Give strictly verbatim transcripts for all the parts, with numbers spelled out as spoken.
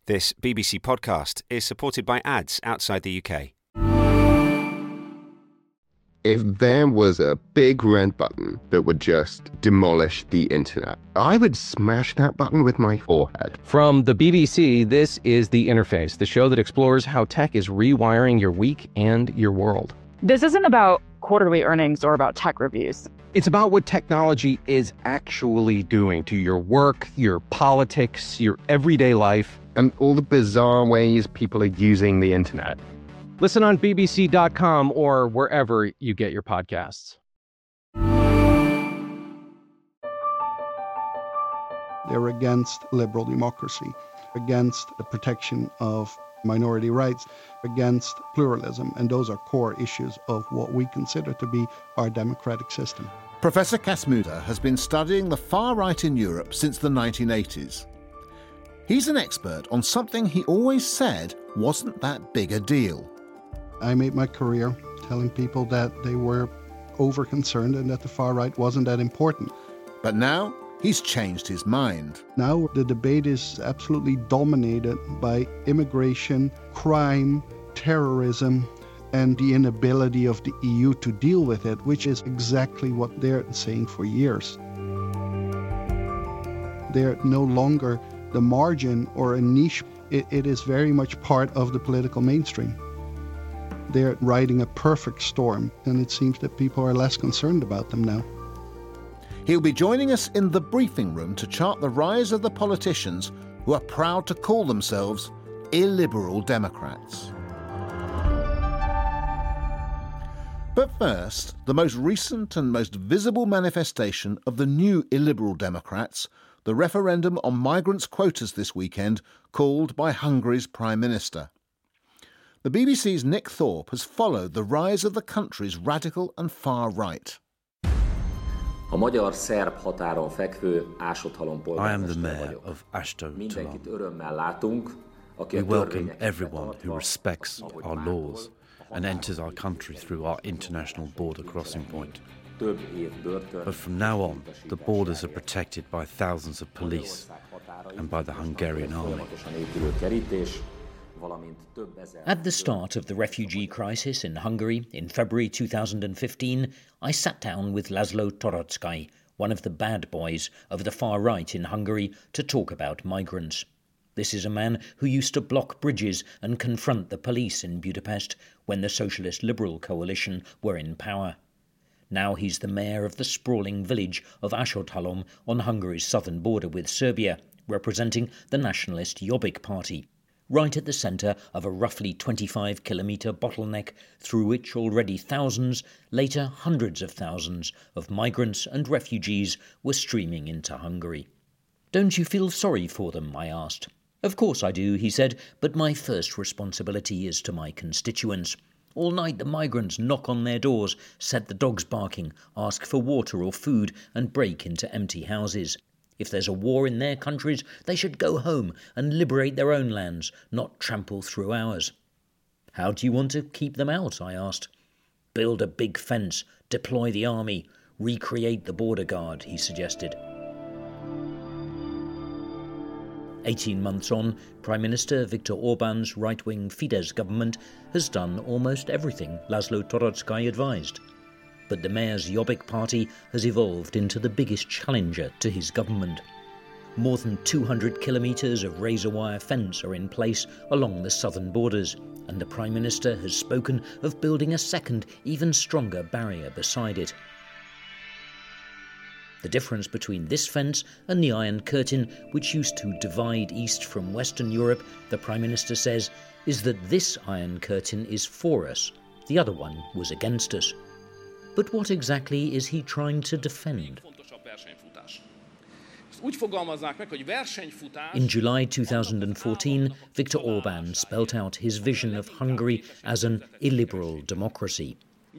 This B B C podcast is supported by ads outside the U K. If there was a big red button that would just demolish the internet, I would smash that button with my forehead. From the B B C, this is The Interface, the show that explores how tech is rewiring your week and your world. This isn't about quarterly earnings or about tech reviews. It's about what technology is actually doing to your work, your politics, your everyday life. And all the bizarre ways people are using the internet. Listen on B B C dot com or wherever you get your podcasts. They're against liberal democracy, against the protection of minority rights, against pluralism, and those are core issues of what we consider to be our democratic system. Professor Cas Mudde has been studying the far right in Europe since the nineteen eighties. He's an expert on something he always said wasn't that big a deal. I made my career telling people that they were over-concerned and that the far right wasn't that important. But now he's changed his mind. Now the debate is absolutely dominated by immigration, crime, terrorism, and the inability of the E U to deal with it, which is exactly what they're saying for years. They're no longer the margin or a niche. It, it is very much part of the political mainstream. They're riding a perfect storm, and it seems that people are less concerned about them now. He'll be joining us in the briefing room to chart the rise of the politicians who are proud to call themselves illiberal Democrats. But first, the most recent and most visible manifestation of the new illiberal Democrats, the referendum on migrants' quotas this weekend, called by Hungary's Prime Minister. The B B C's Nick Thorpe has followed the rise of the country's radical and far right. I am the mayor of Ashto-Talon. We welcome everyone who respects our laws and enters our country through our international border crossing point. But from now on, the borders are protected by thousands of police and by the Hungarian army. At the start of the refugee crisis in Hungary in February two thousand fifteen, I sat down with Laszlo Toroczkai, one of the bad boys of the far right in Hungary, to talk about migrants. This is a man who used to block bridges and confront the police in Budapest when the Socialist Liberal coalition were in power. Now he's the mayor of the sprawling village of Ashto-Talon on Hungary's southern border with Serbia, representing the nationalist Jobbik party, right at the centre of a roughly twenty-five kilometre bottleneck through which already thousands, later hundreds of thousands, of migrants and refugees were streaming into Hungary. "Don't you feel sorry for them?" I asked. "Of course I do," he said, "but my first responsibility is to my constituents. All night the migrants knock on their doors, set the dogs barking, ask for water or food, and break into empty houses. If there's a war in their countries, they should go home and liberate their own lands, not trample through ours." "How do you want to keep them out?" I asked. "Build a big fence, deploy the army, recreate the border guard," he suggested. Eighteen months on, Prime Minister Viktor Orban's right-wing Fidesz government has done almost everything Laszlo Toroczkai advised. But the mayor's Jobbik party has evolved into the biggest challenger to his government. More than two hundred kilometres of razor-wire fence are in place along the southern borders, and the Prime Minister has spoken of building a second, even stronger barrier beside it. The difference between this fence and the Iron Curtain, which used to divide East from Western Europe, the Prime Minister says, is that this Iron Curtain is for us. The other one was against us. But what exactly is he trying to defend? In July two thousand fourteen, Viktor Orban spelt out his vision of Hungary as an illiberal democracy.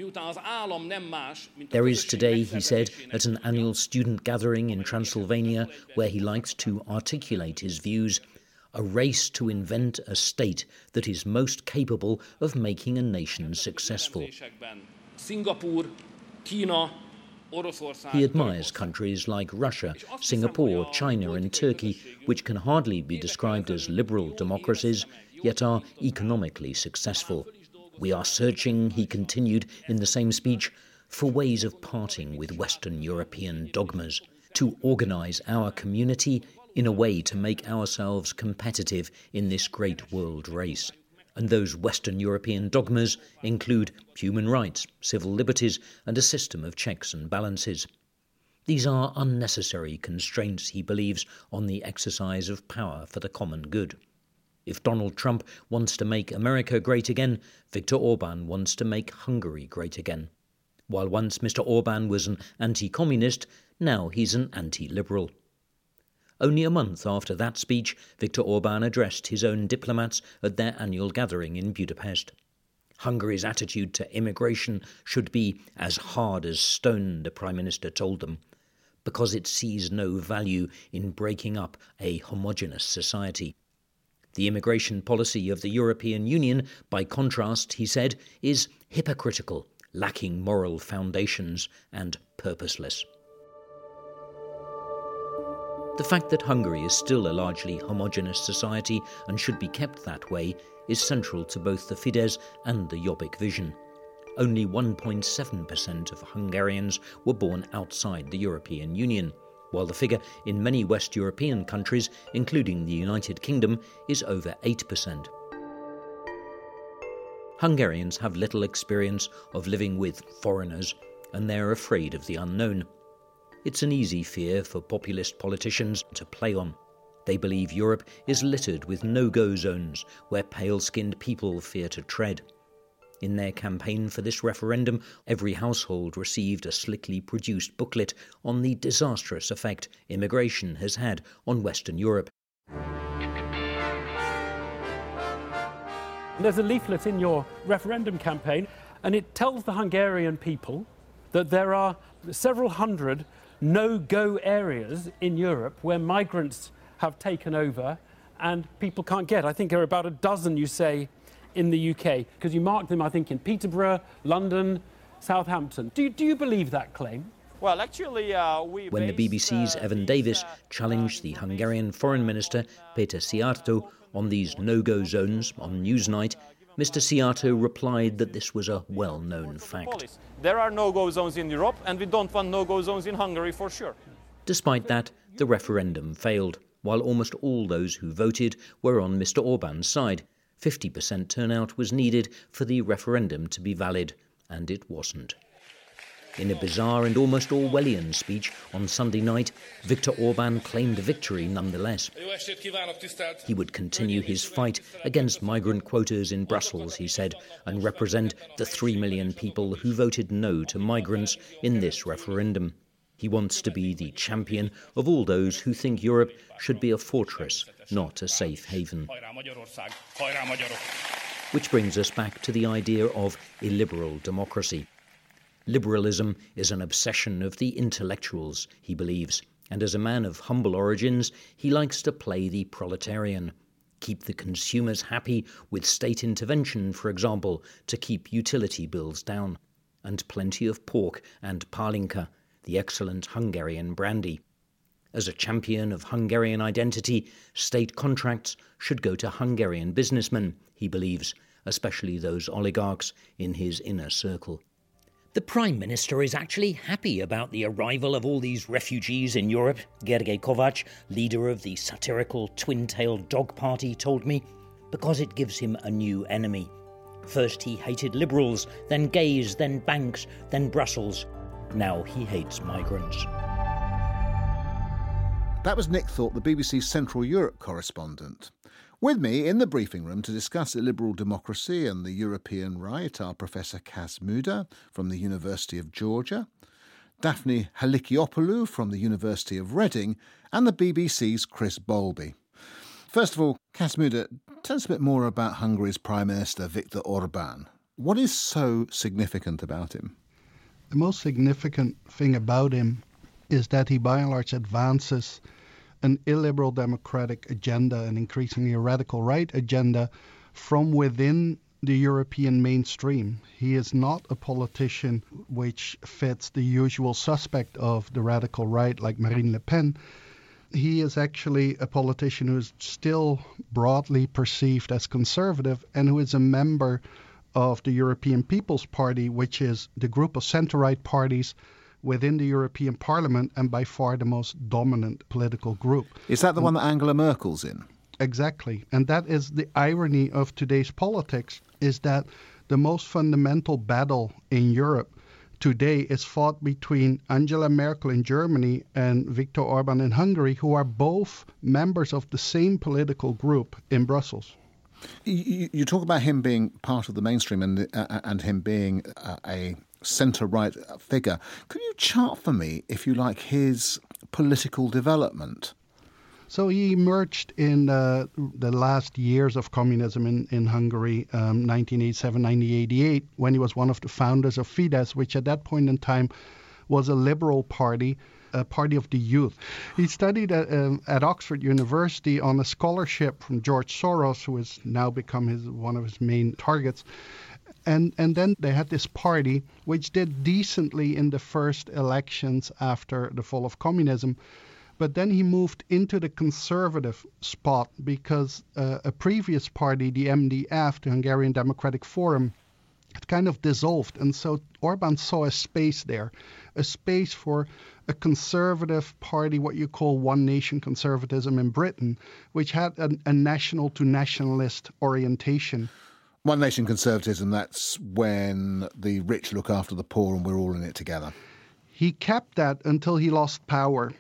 There is today, he said, at an annual student gathering in Transylvania, where he likes to articulate his views, a race to invent a state that is most capable of making a nation successful. He admires countries like Russia, Singapore, China and Turkey, which can hardly be described as liberal democracies, yet are economically successful. We are searching, he continued in the same speech, for ways of parting with Western European dogmas, to organise our community in a way to make ourselves competitive in this great world race. And those Western European dogmas include human rights, civil liberties, and a system of checks and balances. These are unnecessary constraints, he believes, on the exercise of power for the common good. If Donald Trump wants to make America great again, Viktor Orban wants to make Hungary great again. While once Mister Orban was an anti-communist, now he's an anti-liberal. Only a month after that speech, Viktor Orban addressed his own diplomats at their annual gathering in Budapest. Hungary's attitude to immigration should be as hard as stone, the Prime Minister told them, because it sees no value in breaking up a homogeneous society. The immigration policy of the European Union, by contrast, he said, is hypocritical, lacking moral foundations and purposeless. The fact that Hungary is still a largely homogeneous society and should be kept that way is central to both the Fidesz and the Jobbik vision. Only one point seven percent of Hungarians were born outside the European Union, while the figure in many West European countries, including the United Kingdom, is over eight percent. Hungarians have little experience of living with foreigners, and they're afraid of the unknown. It's an easy fear for populist politicians to play on. They believe Europe is littered with no-go zones where pale-skinned people fear to tread. In their campaign for this referendum, every household received a slickly produced booklet on the disastrous effect immigration has had on Western Europe. There's a leaflet in your referendum campaign, and it tells the Hungarian people that there are several hundred no-go areas in Europe where migrants have taken over and people can't get. I think there are about a dozen, you say, in the U K, because you mark them, I think, in Peterborough, London, Southampton. Do you, do you believe that claim? Well, actually, uh, we When the B B C's uh, Evan Davis challenged the Hungarian Foreign Minister, Peter Szijjártó, on these no-go zones on Newsnight, Mister Szijjártó replied that this was a well-known fact. There are no-go zones in Europe, and we don't want no-go zones in Hungary for sure. Despite that, the referendum failed, while almost all those who voted were on Mister Orban's side. fifty percent turnout was needed for the referendum to be valid, and it wasn't. In a bizarre and almost Orwellian speech on Sunday night, Viktor Orban claimed victory nonetheless. He would continue his fight against migrant quotas in Brussels, he said, and represent the three million people who voted no to migrants in this referendum. He wants to be the champion of all those who think Europe should be a fortress, not a safe haven. Which brings us back to the idea of illiberal democracy. Liberalism is an obsession of the intellectuals, he believes, and as a man of humble origins, he likes to play the proletarian. Keep the consumers happy with state intervention, for example, to keep utility bills down, and plenty of pork and palinka, the excellent Hungarian brandy. As a champion of Hungarian identity, state contracts should go to Hungarian businessmen, he believes, especially those oligarchs in his inner circle. The Prime Minister is actually happy about the arrival of all these refugees in Europe, Gergely Kovács, leader of the satirical twin-tailed dog party, told me, because it gives him a new enemy. First he hated liberals, then gays, then banks, then Brussels. Now he hates migrants. That was Nick Thorpe, the B B C Central Europe correspondent. With me in the briefing room to discuss illiberal democracy and the European right are Professor Kas Müder from the University of Georgia, Daphne Haliciopoulou from the University of Reading, and the B B C's Chris Bowlby. First of all, Kas Müder, tell us a bit more about Hungary's Prime Minister Viktor Orban. What is so significant about him? The most significant thing about him is that he by and large advances an illiberal democratic agenda, an increasingly radical right agenda, from within the European mainstream. He is not a politician which fits the usual suspect of the radical right like Marine Le Pen. He is actually a politician who is still broadly perceived as conservative and who is a member of the European People's Party, which is the group of centre-right parties within the European Parliament and by far the most dominant political group. Is that the one that Angela Merkel's in? Exactly. And that is the irony of today's politics, is that the most fundamental battle in Europe today is fought between Angela Merkel in Germany and Viktor Orban in Hungary, who are both members of the same political group in Brussels. You, you talk about him being part of the mainstream and uh, and him being uh, a centre-right figure. Could you chart for me, if you like, his political development? So he emerged in uh, the last years of communism in, in Hungary, um, nineteen eighty-seven, nineteen eighty-eight, when he was one of the founders of Fidesz, which at that point in time was a liberal party, a party of the youth. He studied at, um, at Oxford University on a scholarship from George Soros, who has now become his one of his main targets. And and then they had this party which did decently in the first elections after the fall of communism. But then he moved into the conservative spot because uh, a previous party, the M D F, the Hungarian Democratic Forum, had kind of dissolved. And so Orban saw a space there, a space for a conservative party, what you call one nation conservatism in Britain, which had a, a national to nationalist orientation. One nation conservatism, that's when the rich look after the poor and we're all in it together. He kept that until he lost power.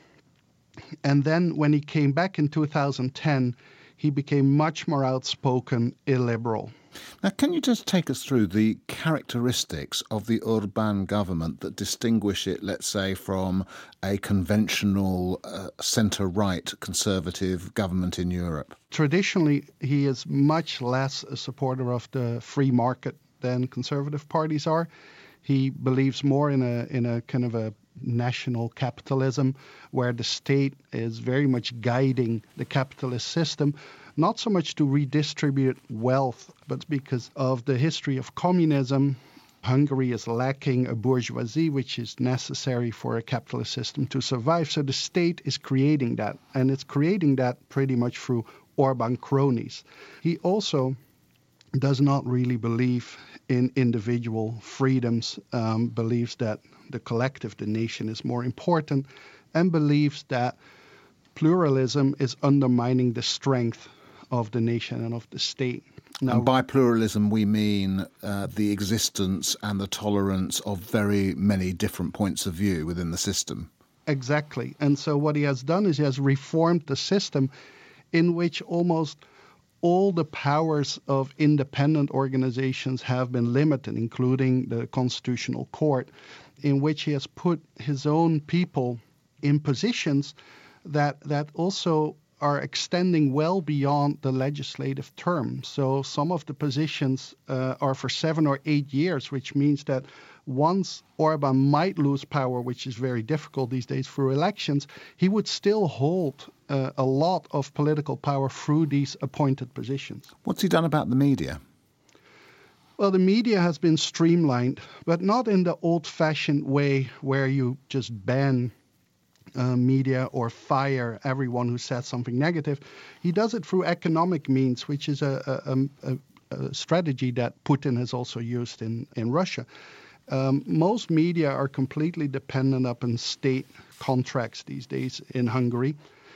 And then when he came back in two thousand ten, he became much more outspoken illiberal. Now, can you just take us through the characteristics of the Orban government that distinguish it, let's say, from a conventional uh, centre-right conservative government in Europe? Traditionally, he is much less a supporter of the free market than conservative parties are. He believes more in a in a kind of a national capitalism where the state is very much guiding the capitalist system, not so much to redistribute wealth, but because of the history of communism. Hungary is lacking a bourgeoisie, which is necessary for a capitalist system to survive. So the state is creating that, and it's creating that pretty much through Orban cronies. He also does not really believe in individual freedoms, um, believes that the collective, the nation, is more important, and believes that pluralism is undermining the strength of the nation and of the state. Now, and by pluralism, we mean uh, the existence and the tolerance of very many different points of view within the system. Exactly. And so what he has done is he has reformed the system in which almost all the powers of independent organizations have been limited, including the Constitutional Court, in which he has put his own people in positions that that also are extending well beyond the legislative term. So some of the positions uh, are for seven or eight years, which means that once Orban might lose power, which is very difficult these days through elections, he would still hold uh, a lot of political power through these appointed positions. What's he done about the media? Well, the media has been streamlined, but not in the old-fashioned way where you just ban uh, media or fire everyone who says something negative. He does it through economic means, which is a, a, a, a strategy that Putin has also used in, in Russia. Um, most media are completely dependent upon state contracts these days in Hungary.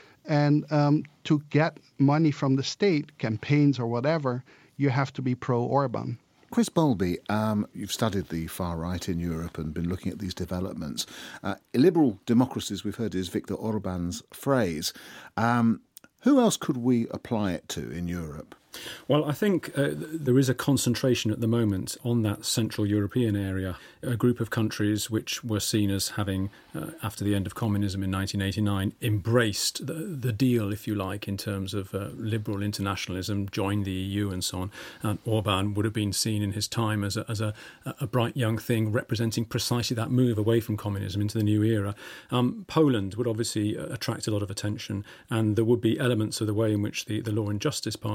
And um, to get money from the state, campaigns or whatever, you have to be pro-Orban. Chris Bowlby, um, you've studied the far right in Europe and been looking at these developments. Uh, illiberal democracies, we've heard, is Viktor Orban's phrase. Um, who else could we apply it to in Europe? Well, I think uh, there is a concentration at the moment on that Central European area, a group of countries which were seen as having, uh, after the end of communism in nineteen eighty-nine, embraced the, the deal, if you like, in terms of uh, liberal internationalism, joined the E U and so on. And Orban would have been seen in his time as a, as a, a bright young thing representing precisely that move away from communism into the new era. Um, Poland would obviously attract a lot of attention, and there would be elements of the way in which the, the Law and Justice Party is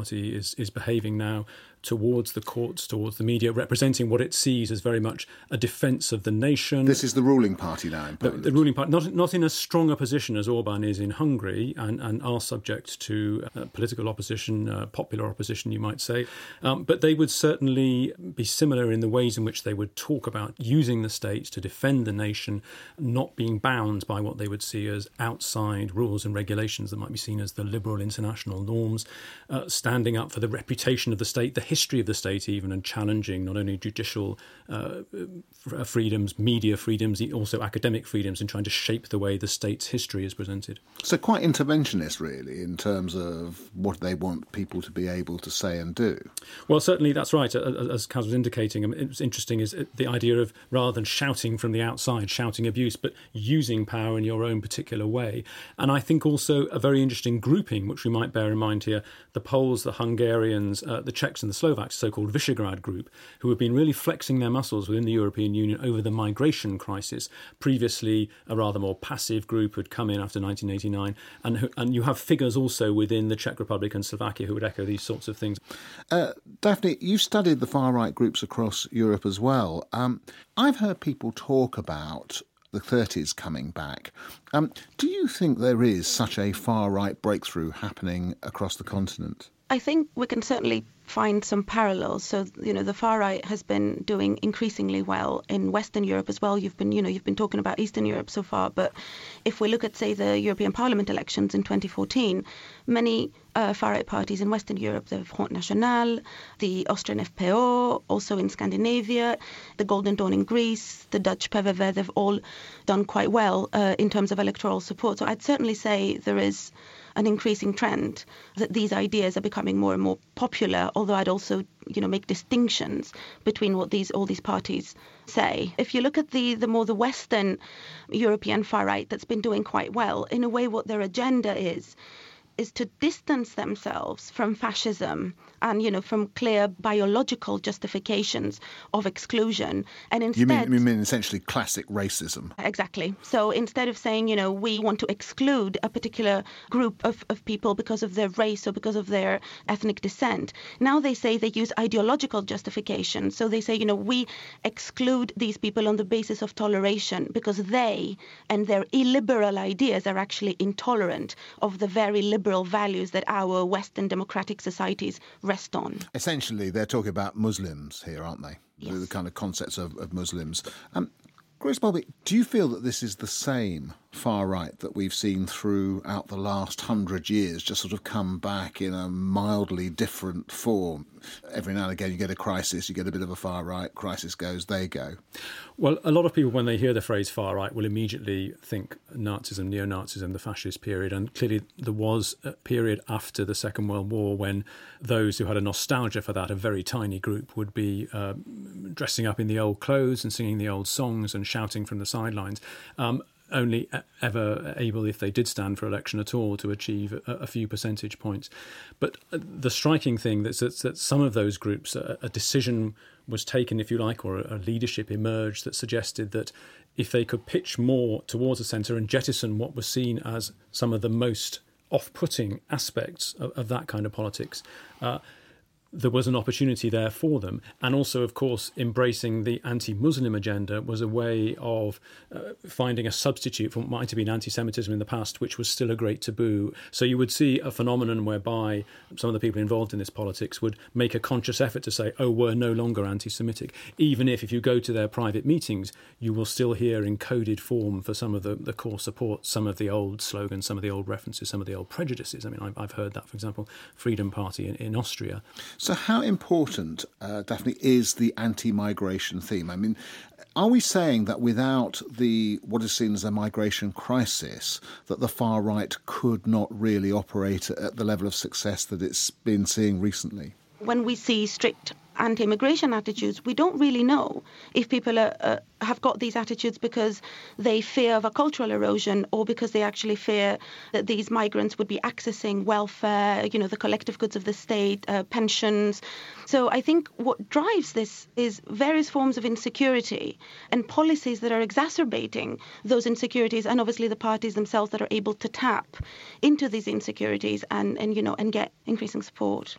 is is behaving now towards the courts, towards the media, representing what it sees as very much a defence of the nation. This is the ruling party now in Poland. The, the ruling party, not not in as strong a position as Orban is in Hungary, and, and are subject to uh, political opposition, uh, popular opposition, you might say. Um, but they would certainly be similar in the ways in which they would talk about using the state to defend the nation, not being bound by what they would see as outside rules and regulations that might be seen as the liberal international norms, uh, standing up for the reputation of the state, the history of the state even, and challenging not only judicial uh, freedoms, media freedoms, also academic freedoms, and trying to shape the way the state's history is presented. So quite interventionist, really, in terms of what they want people to be able to say and do. Well, certainly that's right. As Kaz was indicating, I mean, it was interesting is the idea of, rather than shouting from the outside, shouting abuse, but using power in your own particular way. And I think also a very interesting grouping, which we might bear in mind here, the Poles, the Hungarians, uh, the Czechs and the Slovaks, so-called Visegrad group, who have been really flexing their muscles within the European Union over the migration crisis. Previously, a rather more passive group who had come in after nineteen eighty-nine, and who, and you have figures also within the Czech Republic and Slovakia who would echo these sorts of things. Uh, Daphne, you studied the far-right groups across Europe as well. Um, I've heard people talk about the thirties coming back. Um, do you think there is such a far-right breakthrough happening across the continent? I think we can certainly find some parallels. So, you know, the far right has been doing increasingly well in Western Europe as well. You've been, you know, you've been talking about Eastern Europe so far. But if we look at, say, the European Parliament elections in twenty fourteen, many uh, far right parties in Western Europe, the Front National, the Austrian F P O, also in Scandinavia, the Golden Dawn in Greece, the Dutch P V V, they've all done quite well uh, in terms of electoral support. So I'd certainly say there is an increasing trend that these ideas are becoming more and more popular, although I'd also, you know, make distinctions between what these all these parties say. If you look at the, the more the Western European far right that's been doing quite well, in a way what their agenda is, is to distance themselves from fascism and, you know, from clear biological justifications of exclusion. And instead... You mean, you mean essentially classic racism? Exactly. So instead of saying, you know, we want to exclude a particular group of, of people because of their race or because of their ethnic descent, now they say they use ideological justification. So they say, you know, we exclude these people on the basis of toleration because they and their illiberal ideas are actually intolerant of the very liberal values that our Western democratic societies rest on. Essentially, they're talking about Muslims here, aren't they? Yes. The kind of concepts of, of Muslims. Um, Grace Bobby, do you feel that this is the same far right that we've seen throughout the last hundred years, just sort of come back in a mildly different form? Every now and again you get a crisis, you get a bit of a far right, crisis goes, they go. Well, a lot of people, when they hear the phrase far right, will immediately think Nazism, neo-Nazism, the fascist period. And clearly there was a period after the Second World War when those who had a nostalgia for that, a very tiny group, would be uh, dressing up in the old clothes and singing the old songs and shouting from the sidelines. Um, only ever able, if they did stand for election at all, to achieve a, a few percentage points. But the striking thing is that, that some of those groups, a, a decision was taken, if you like, or a leadership emerged that suggested that if they could pitch more towards the centre and jettison what was seen as some of the most off-putting aspects of, of that kind of politics, uh, there was an opportunity there for them. And also, of course, embracing the anti-Muslim agenda was a way of uh, finding a substitute for what might have been anti-Semitism in the past, which was still a great taboo. So you would see a phenomenon whereby some of the people involved in this politics would make a conscious effort to say, oh, we're no longer anti-Semitic. Even if, if you go to their private meetings, you will still hear in coded form for some of the, the core support, some of the old slogans, some of the old references, some of the old prejudices. I mean, I've, I've heard that, for example, Freedom Party in, in Austria. So how important, uh, Daphne, is the anti-migration theme? I mean, are we saying that without the what is seen as a migration crisis, that the far right could not really operate at the level of success that it's been seeing recently? When we see strict anti-immigration attitudes, we don't really know if people are, uh, have got these attitudes because they fear of a cultural erosion or because they actually fear that these migrants would be accessing welfare, you know, the collective goods of the state, uh, pensions. So I think what drives this is various forms of insecurity and policies that are exacerbating those insecurities, and obviously the parties themselves that are able to tap into these insecurities and, and you know, and get increasing support.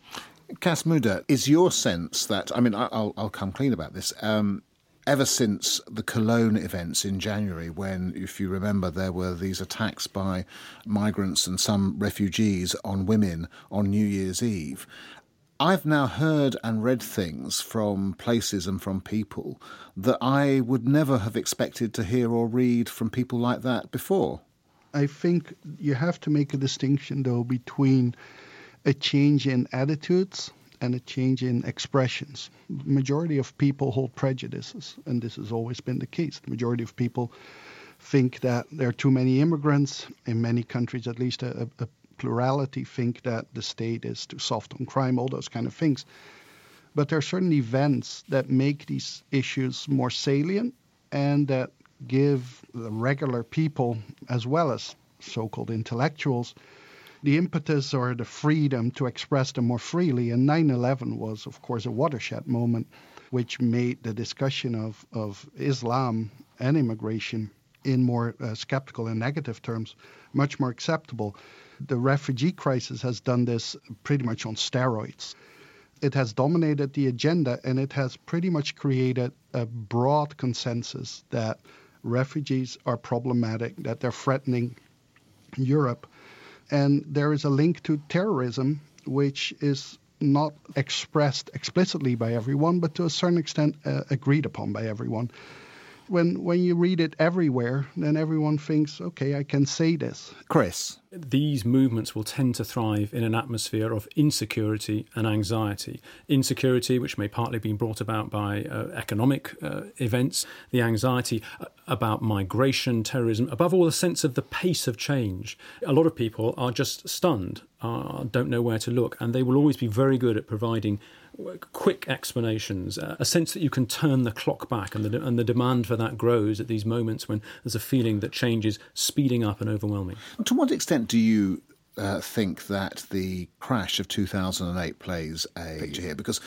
Cas Mudde, is your sense that, I mean, I'll, I'll come clean about this, um, ever since the Cologne events in January, when, if you remember, there were these attacks by migrants and some refugees on women on New Year's Eve, I've now heard and read things from places and from people that I would never have expected to hear or read from people like that before. I think you have to make a distinction, though, between a change in attitudes and a change in expressions. The majority of people hold prejudices, and this has always been the case. The majority of people think that there are too many immigrants. In many countries, at least a, a plurality think that the state is too soft on crime, all those kind of things. But there are certain events that make these issues more salient and that give the regular people, as well as so-called intellectuals, the impetus or the freedom to express them more freely. And nine eleven was, of course, a watershed moment which made the discussion of, of Islam and immigration in more uh, skeptical and negative terms much more acceptable. The refugee crisis has done this pretty much on steroids. It has dominated the agenda, and it has pretty much created a broad consensus that refugees are problematic, that they're threatening Europe. And there is a link to terrorism, which is not expressed explicitly by everyone, but to a certain extent uh, agreed upon by everyone. When when you read it everywhere, then everyone thinks, okay, I can say this. Chris? These movements will tend to thrive in an atmosphere of insecurity and anxiety. Insecurity, which may partly be brought about by uh, economic uh, events, the anxiety about migration, terrorism, above all, a sense of the pace of change. A lot of people are just stunned, uh, don't know where to look, and they will always be very good at providing quick explanations, uh, a sense that you can turn the clock back, and the, and the demand for that grows at these moments when there's a feeling that change is speeding up and overwhelming. To what extent do you uh, think that the crash of two thousand eight plays a picture here? Because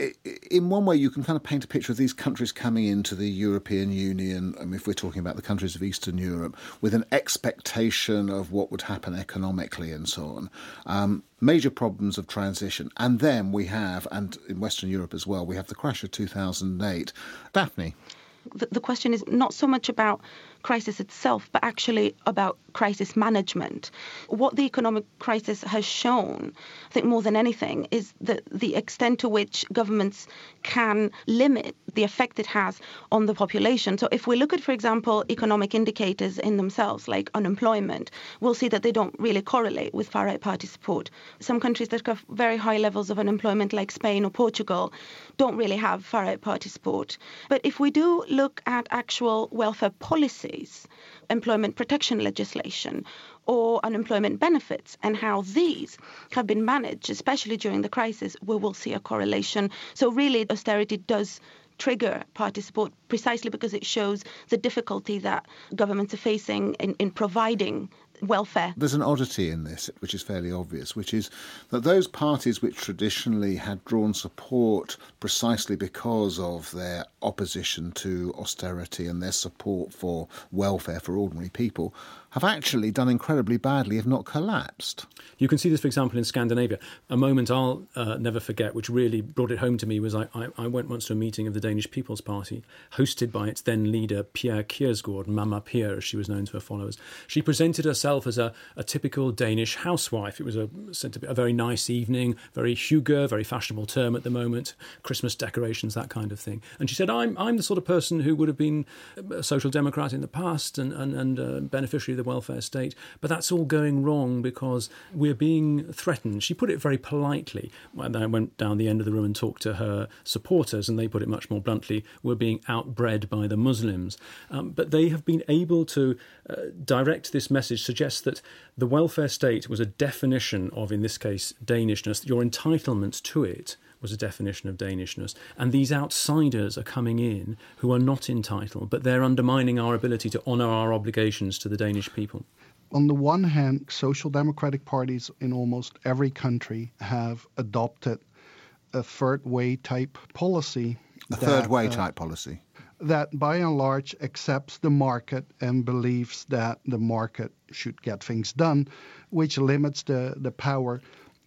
in one way you can kind of paint a picture of these countries coming into the European Union, I mean, if we're talking about the countries of Eastern Europe, with an expectation of what would happen economically and so on. Um, major problems of transition. And then we have, and in Western Europe as well, we have the crash of two thousand eight. Daphne? The, the question is not so much about crisis itself, but actually about crisis management. What the economic crisis has shown, I think more than anything, is the, the extent to which governments can limit the effect it has on the population. So if we look at, for example, economic indicators in themselves, like unemployment, we'll see that they don't really correlate with far-right party support. Some countries that have very high levels of unemployment, like Spain or Portugal, don't really have far-right party support. But if we do look at actual welfare policy, employment protection legislation or unemployment benefits and how these have been managed, especially during the crisis, we will see a correlation. So really, austerity does trigger party support precisely because it shows the difficulty that governments are facing in, in providing welfare. There's an oddity in this, which is fairly obvious, which is that those parties which traditionally had drawn support precisely because of their opposition to austerity and their support for welfare for ordinary people have actually done incredibly badly, if not collapsed. You can see this, for example, in Scandinavia. A moment I'll uh, never forget, which really brought it home to me, was I, I, I went once to a meeting of the Danish People's Party, hosted by its then leader, Pia Kjærsgaard, Mama Pia, as she was known to her followers. She presented herself as a, a typical Danish housewife. It was a, said to be a very nice evening, very hygge, very fashionable term at the moment, Christmas decorations, that kind of thing. And she said, I'm I'm the sort of person who would have been a social democrat in the past and, and, and uh, beneficiary of the welfare state, but that's all going wrong because we're being threatened. She put it very politely. When I went down the end of the room and talked to her supporters, and they put it much more bluntly, we're being outbred by the Muslims. Um, but they have been able to uh, direct this message, suggest that the welfare state was a definition of, in this case, Danishness. Your entitlement to it was a definition of Danishness. And these outsiders are coming in who are not entitled, but they're undermining our ability to honour our obligations to the Danish people. On the one hand, social democratic parties in almost every country have adopted a third way type policy. A third way uh, type policy? That by and large accepts the market and believes that the market should get things done, which limits the, the power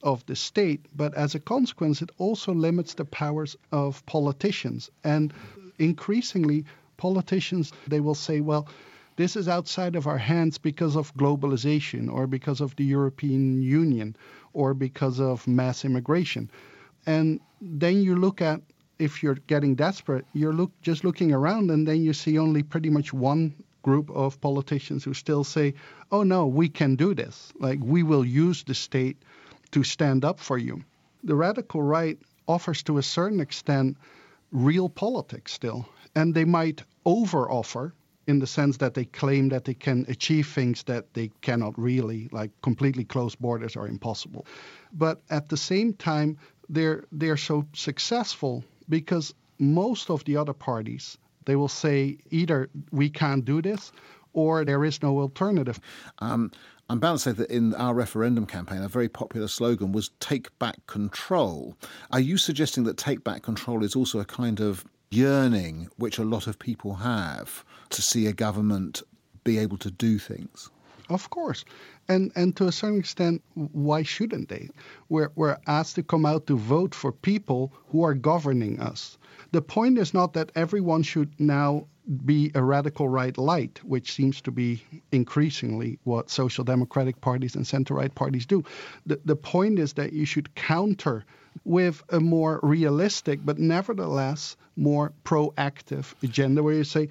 of the state, but as a consequence, it also limits the powers of politicians. And increasingly, politicians, they will say, well, this is outside of our hands because of globalization or because of the European Union or because of mass immigration. And then you look at, if you're getting desperate, you're look, just looking around and then you see only pretty much one group of politicians who still say, oh no, we can do this. Like, we will use the state to stand up for you. The radical right offers to a certain extent real politics still. And they might over-offer in the sense that they claim that they can achieve things that they cannot really, like completely closed borders are impossible. But at the same time, they're they're so successful because most of the other parties, they will say either we can't do this or there is no alternative. Um, I'm bound to say that in our referendum campaign, a very popular slogan was take back control. Are you suggesting that take back control is also a kind of yearning which a lot of people have to see a government be able to do things? Of course. And and to a certain extent, why shouldn't they? We're, we're asked to come out to vote for people who are governing us. The point is not that everyone should now be a radical right light, which seems to be increasingly what social democratic parties and center-right parties do. The, the point is that you should counter with a more realistic, but nevertheless more proactive agenda where you say,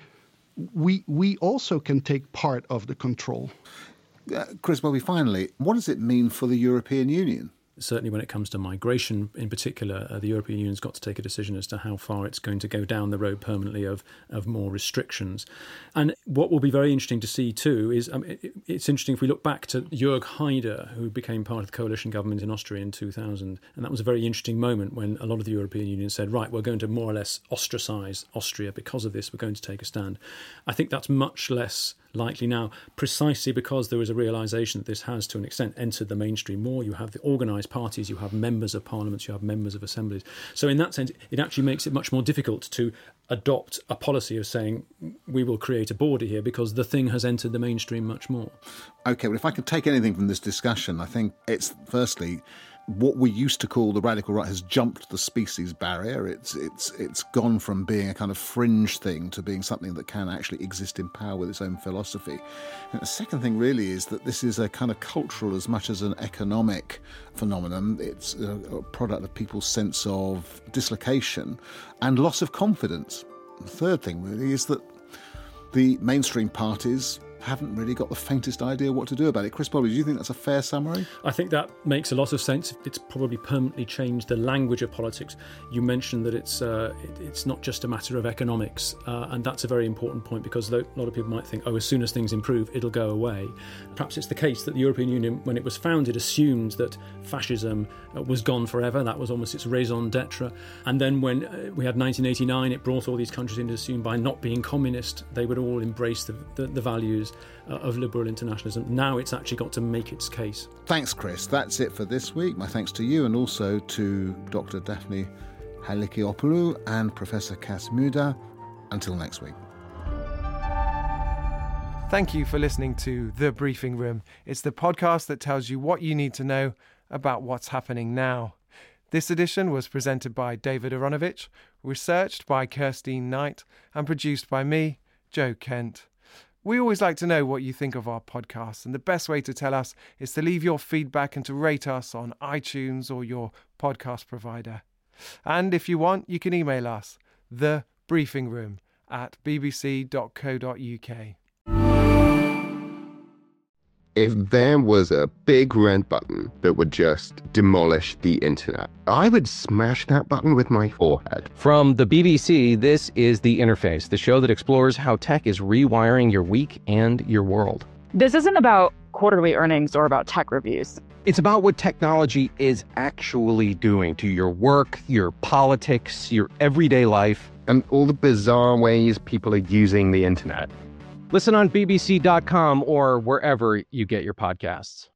we we also can take part of the control. Uh, Chris Welby, finally, what does it mean for the European Union? Certainly when it comes to migration in particular, uh, the European Union's got to take a decision as to how far it's going to go down the road permanently of, of more restrictions. And what will be very interesting to see too is, um, it, it's interesting if we look back to Jörg Haider, who became part of the coalition government in Austria in two thousand. And that was a very interesting moment when a lot of the European Union said, right, we're going to more or less ostracise Austria because of this, we're going to take a stand. I think that's much less likely now, precisely because there is a realisation that this has, to an extent, entered the mainstream more. You have the organised parties, you have members of parliaments, you have members of assemblies. So in that sense, it actually makes it much more difficult to adopt a policy of saying we will create a border here because the thing has entered the mainstream much more. OK, well, if I could take anything from this discussion, I think it's, firstly, what we used to call the radical right has jumped the species barrier. It's it's it's gone from being a kind of fringe thing to being something that can actually exist in power with its own philosophy. And the second thing really is that this is a kind of cultural as much as an economic phenomenon. It's a, a product of people's sense of dislocation and loss of confidence. The third thing really is that the mainstream parties haven't really got the faintest idea what to do about it. Chris Welby, do you think that's a fair summary? I think that makes a lot of sense. It's probably permanently changed the language of politics. You mentioned that it's uh, it, it's not just a matter of economics, uh, and that's a very important point because a lot of people might think, oh, as soon as things improve, it'll go away. Perhaps it's the case that the European Union, when it was founded, assumed that fascism uh, was gone forever. That was almost its raison d'etre. And then when uh, we had nineteen eighty-nine, it brought all these countries in to assume by not being communist, they would all embrace the, the, the values of liberal internationalism. Now it's actually got to make its case. Thanks, Chris. That's it for this week. My thanks to you and also to Doctor Daphne Halikiopoulou and Professor Cas Mudde. Until next week. Thank you for listening to The Briefing Room. It's the podcast that tells you what you need to know about what's happening now. This edition was presented by David Aronovich, researched by Kirstine Knight, and produced by me, Joe Kent. We always like to know what you think of our podcast, and the best way to tell us is to leave your feedback and to rate us on iTunes or your podcast provider. And if you want, you can email us, thebriefingroom at b b c dot co dot u k. If there was a big red button that would just demolish the internet, I would smash that button with my forehead. From the B B C, this is The Interface, the show that explores how tech is rewiring your week and your world. This isn't about quarterly earnings or about tech reviews. It's about what technology is actually doing to your work, your politics, your everyday life. And all the bizarre ways people are using the internet. Listen on b b c dot com or wherever you get your podcasts.